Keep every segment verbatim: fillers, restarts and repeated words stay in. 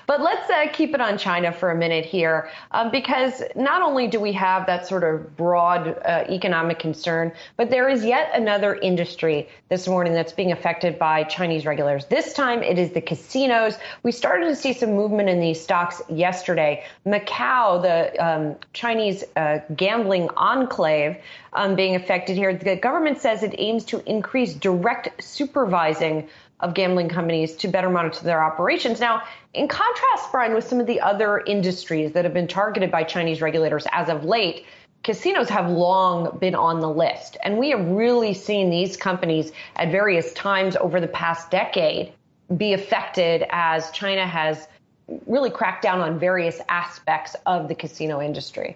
But let's uh, keep it on China for a minute here, um, because not only do we have that sort of broad uh, economic concern, but there is yet another industry this morning that's being affected by Chinese regulators. This time it is the casinos. We started to see some movement in these stocks yesterday. Macau, the um, Chinese uh, gambling enclave, um, being affected here. The government says it aims to increase direct supervising of gambling companies to better monitor their operations. Now, in contrast, Brian, with some of the other industries that have been targeted by Chinese regulators as of late, casinos have long been on the list. And we have really seen these companies at various times over the past decade be affected as China has really cracked down on various aspects of the casino industry.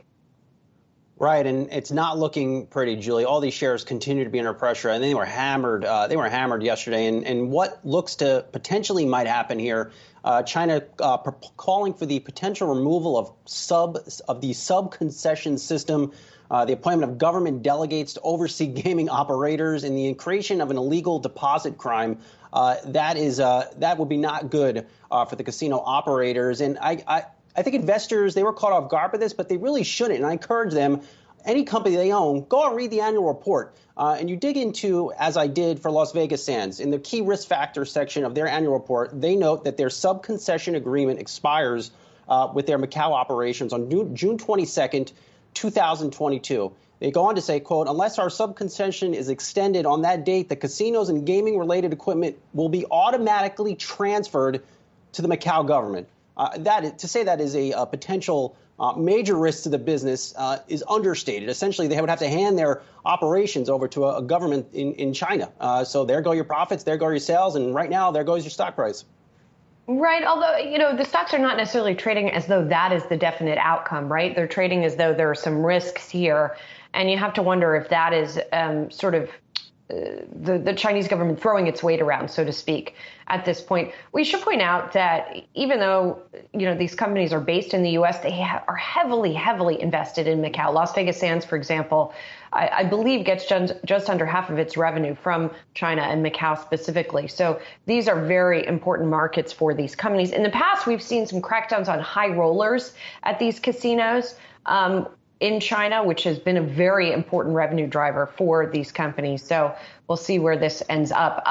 Right, and it's not looking pretty, Julie. All these shares continue to be under pressure, and they were hammered. Uh, they were hammered yesterday. And, and what looks to potentially might happen here? Uh, China uh, calling for the potential removal of sub of the sub concession system, uh, the appointment of government delegates to oversee gaming operators, and the creation of an illegal deposit crime. Uh, that is uh, that would be not good uh, for the casino operators. And I. I I think investors, they were caught off guard by this, but they really shouldn't. And I encourage them, any company they own, go and read the annual report. Uh, and you dig into, as I did for Las Vegas Sands, in the key risk factors section of their annual report, they note that their sub-concession agreement expires uh, with their Macau operations on June twenty-second, two thousand twenty-two. They go on to say, quote, unless our sub-concession is extended on that date, the casinos and gaming-related equipment will be automatically transferred to the Macau government. Uh, that to say that is a, a potential uh, major risk to the business uh, is understated. Essentially, they would have to hand their operations over to a, a government in, in China. Uh, so there go your profits, there go your sales, and right now, there goes your stock price. Right. Although, you know, the stocks are not necessarily trading as though that is the definite outcome, right? They're trading as though there are some risks here. And you have to wonder if that is um, sort of Uh, the, the Chinese government throwing its weight around, so to speak, at this point. We should point out that even though, you know, these companies are based in the U S, they ha- are heavily, heavily invested in Macau. Las Vegas Sands, for example, I, I believe gets just, just under half of its revenue from China and Macau specifically. So these are very important markets for these companies. In the past, we've seen some crackdowns on high rollers at these casinos. Um, in China, which has been a very important revenue driver for these companies. So we'll see where this ends up.